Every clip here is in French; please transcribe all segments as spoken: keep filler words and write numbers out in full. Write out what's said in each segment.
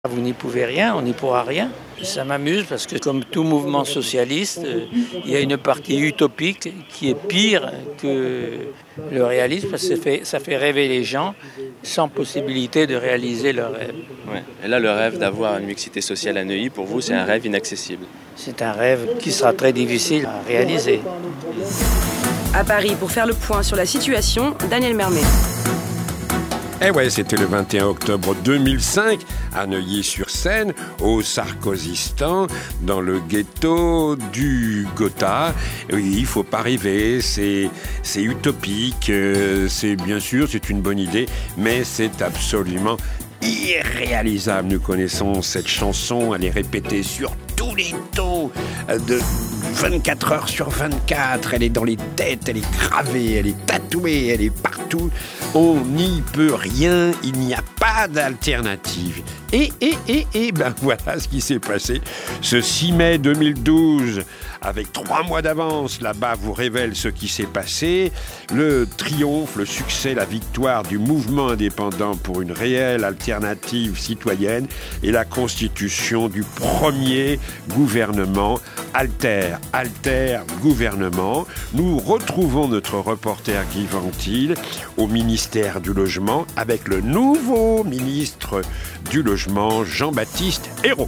Vous n'y pouvez rien, on n'y pourra rien. Ça m'amuse parce que comme tout mouvement socialiste, il y a une partie utopique qui est pire que le réalisme parce que ça fait, ça fait rêver les gens sans possibilité de réaliser leur rêve. Ouais. Et là, le rêve d'avoir une mixité sociale à Neuilly, pour vous, c'est un rêve inaccessible. C'est un rêve qui sera très difficile à réaliser. À Paris, pour faire le point sur la situation, Daniel Mermet. Eh ouais, c'était le vingt et un octobre deux mille cinq, à Neuilly-sur-Seine, au Sarkozystan, dans le ghetto du Gotha. Oui, il faut pas rêver, c'est, c'est utopique, euh, c'est bien sûr, c'est une bonne idée, mais c'est absolument irréalisable. Nous connaissons cette chanson, elle est répétée sur tous les tons de vingt-quatre heures sur vingt-quatre, elle est dans les têtes, elle est gravée, elle est tatouée, elle est partout. On n'y peut rien, il n'y a pas d'alternative. Et, et, et, et, ben voilà ce qui s'est passé. Ce six mai deux mille douze, avec trois mois d'avance, là-bas vous révèle ce qui s'est passé. Le triomphe, le succès, la victoire du mouvement indépendant pour une réelle alternative citoyenne et la constitution du premier gouvernement Alter, Alter gouvernement. Nous retrouvons notre reporter Guy Ventil au ministère du Logement avec le nouveau ministre du Logement, Jean-Baptiste Ayrault.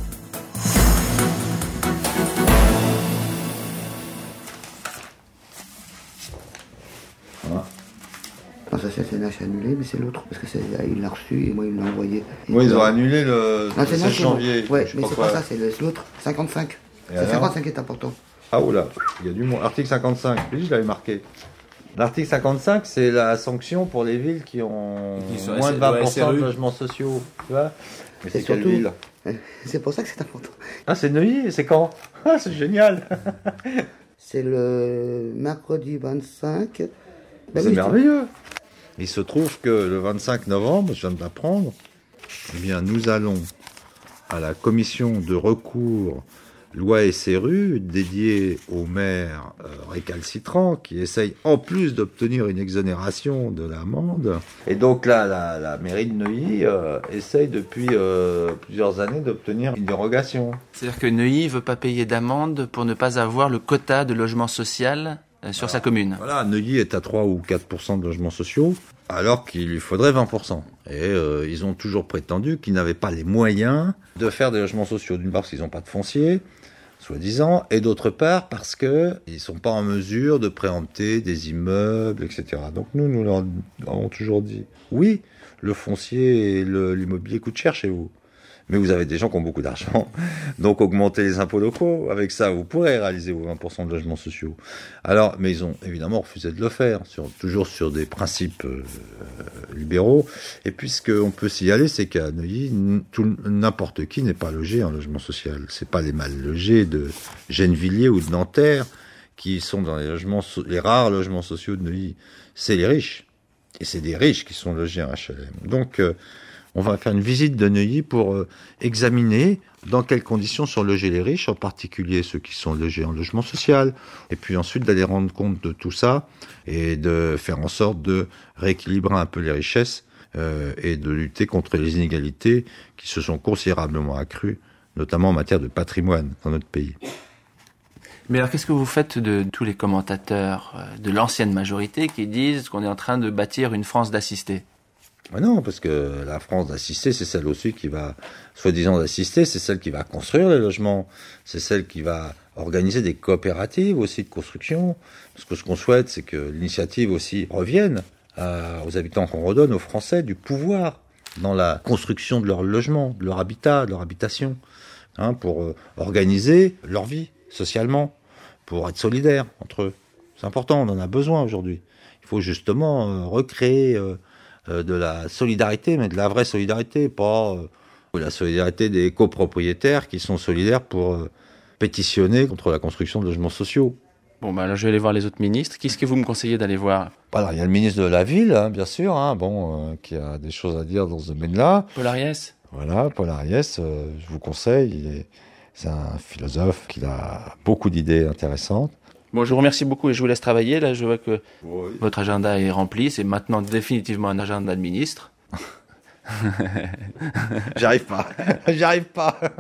Non, ça c'est C N H annulé, mais c'est l'autre, parce que c'est, il l'a reçu et moi il l'a envoyé. Oui, ils ont annulé le non, seize janvier. Ouais, mais c'est pas ça, c'est l'autre, cinquante-cinq. Et c'est alors cinquante-cinq qui est important. Ah oula, il y a du monde. Article cinquante-cinq, oui, je l'avais marqué. L'article cinquante-cinq, c'est la sanction pour les villes qui ont qui moins de vingt pour cent de logements sociaux. Tu vois ? Mais c'est, c'est quelle ville ? C'est pour ça que c'est important. Ah, c'est Neuilly, c'est quand ? Ah, c'est génial. C'est le mercredi vingt-cinq. Ben c'est oui, merveilleux. Il se trouve que le vingt-cinq novembre, je viens de l'apprendre, eh bien, nous allons à la commission de recours loi S R U dédiée aux maires euh, récalcitrants qui essayent en plus d'obtenir une exonération de l'amende. Et donc là, la, la mairie de Neuilly euh, essaye depuis euh, plusieurs années d'obtenir une dérogation. C'est-à-dire que Neuilly ne veut pas payer d'amende pour ne pas avoir le quota de logement social sur alors, sa commune. Voilà, Neuilly est à trois ou quatre pour cent de logements sociaux, alors qu'il lui faudrait vingt pour cent. Et euh, ils ont toujours prétendu qu'ils n'avaient pas les moyens de faire des logements sociaux. D'une part, parce qu'ils n'ont pas de foncier, soi-disant, et d'autre part, parce qu'ils ne sont pas en mesure de préempter des immeubles, et cetera. Donc nous, nous leur avons toujours dit, oui, le foncier et le, l'immobilier coûtent cher chez vous. Mais vous avez des gens qui ont beaucoup d'argent, donc augmentez les impôts locaux. Avec ça, vous pourrez réaliser vos vingt pour cent de logements sociaux. Alors, mais ils ont évidemment refusé de le faire, sur, toujours sur des principes euh, libéraux. Et puis, ce qu'on peut signaler, c'est qu'à Neuilly, tout, n'importe qui n'est pas logé en logement social. C'est pas les mal logés de Gennevilliers ou de Nanterre qui sont dans les logements, les rares logements sociaux de Neuilly. C'est les riches. Et c'est des riches qui sont logés en H L M. Donc, euh, on va faire une visite de Neuilly pour euh, examiner dans quelles conditions sont logés les riches, en particulier ceux qui sont logés en logement social, et puis ensuite d'aller rendre compte de tout ça et de faire en sorte de rééquilibrer un peu les richesses euh, et de lutter contre les inégalités qui se sont considérablement accrues, notamment en matière de patrimoine dans notre pays. Mais alors, qu'est-ce que vous faites de tous les commentateurs de l'ancienne majorité qui disent qu'on est en train de bâtir une France d'assistés ? Mais non, parce que la France d'assister, c'est celle aussi qui va, soi-disant d'assister, c'est celle qui va construire les logements, c'est celle qui va organiser des coopératives aussi de construction, parce que ce qu'on souhaite, c'est que l'initiative aussi revienne à, aux habitants, qu'on redonne aux Français du pouvoir dans la construction de leur logement, de leur habitat, de leur habitation, hein, pour euh, organiser leur vie socialement, pour être solidaires entre eux. C'est important, on en a besoin aujourd'hui. Il faut justement euh, recréer euh, Euh, de la solidarité, mais de la vraie solidarité, pas euh, la solidarité des copropriétaires qui sont solidaires pour euh, pétitionner contre la construction de logements sociaux. Bon, bah là, je vais aller voir les autres ministres. Qu'est-ce que vous me conseillez d'aller voir ? Alors, il y a le ministre de la Ville, hein, bien sûr, hein, bon, euh, qui a des choses à dire dans ce domaine-là. Paul Ariès. Voilà, Paul Ariès, euh, je vous conseille, il est, c'est un philosophe qui a beaucoup d'idées intéressantes. Bon, je vous remercie beaucoup et je vous laisse travailler. Là, je vois que oui. Votre agenda est rempli. C'est maintenant définitivement un agenda de ministre. J'arrive pas. J'arrive pas.